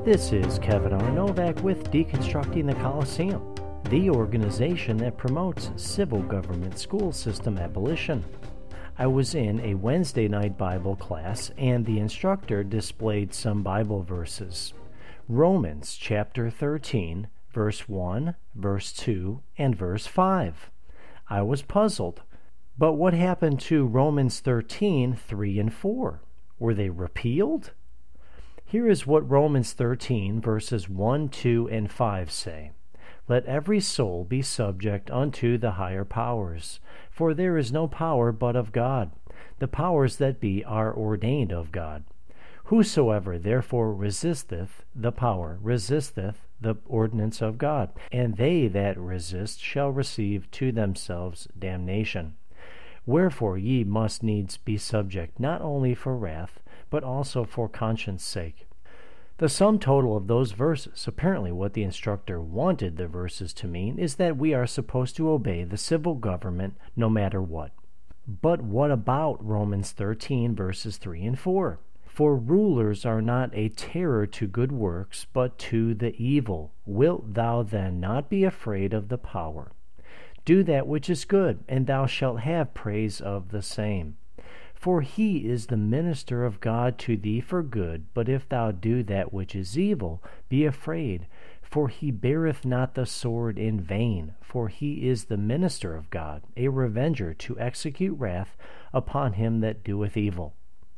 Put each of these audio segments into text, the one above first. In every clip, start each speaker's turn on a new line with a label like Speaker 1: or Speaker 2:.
Speaker 1: This is Kevin R. Novak with Deconstructing the Coliseum, the organization that promotes civil government school system abolition. I was in a Wednesday night Bible class, and the instructor displayed some Bible verses. Romans chapter 13, verse 1, verse 2, and verse 5. I was puzzled. But what happened to Romans 13, 3 and 4? Were they repealed? Here is what Romans 13, verses 1, 2, and 5 say. Let every soul be subject unto the higher powers, for there is no power but of God. The powers that be are ordained of God. Whosoever therefore resisteth the power resisteth the ordinance of God, and they that resist shall receive to themselves damnation. Wherefore ye must needs be subject, not only for wrath, but also for conscience sake. The sum total of those verses, apparently what the instructor wanted the verses to mean, is that we are supposed to obey the civil government no matter what. But what about Romans 13, verses 3 and 4? For rulers are not a terror to good works, but to the evil. Wilt thou then not be afraid of the power? Do that which is good, and thou shalt have praise of the same. For he is the minister of God to thee for good, but if thou do that which is evil, be afraid. For he beareth not the sword in vain, for he is the minister of God, a revenger to execute wrath upon him that doeth evil.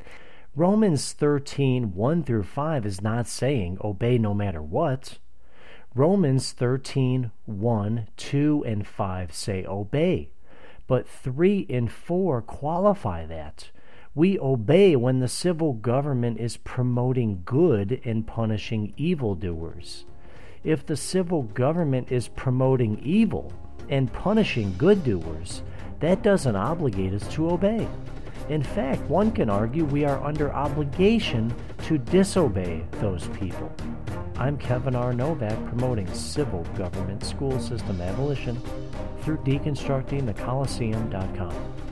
Speaker 1: Romans 13, 1 through 5 is not saying obey no matter what. Romans 13, 1, 2, and 5 say obey, but 3 and 4 qualify that. We obey when the civil government is promoting good and punishing evildoers. If the civil government is promoting evil and punishing good doers, that doesn't obligate us to obey. In fact, one can argue we are under obligation to disobey those people. I'm Kevin R. Novak, promoting civil government school system abolition through deconstructingthecoliseum.com.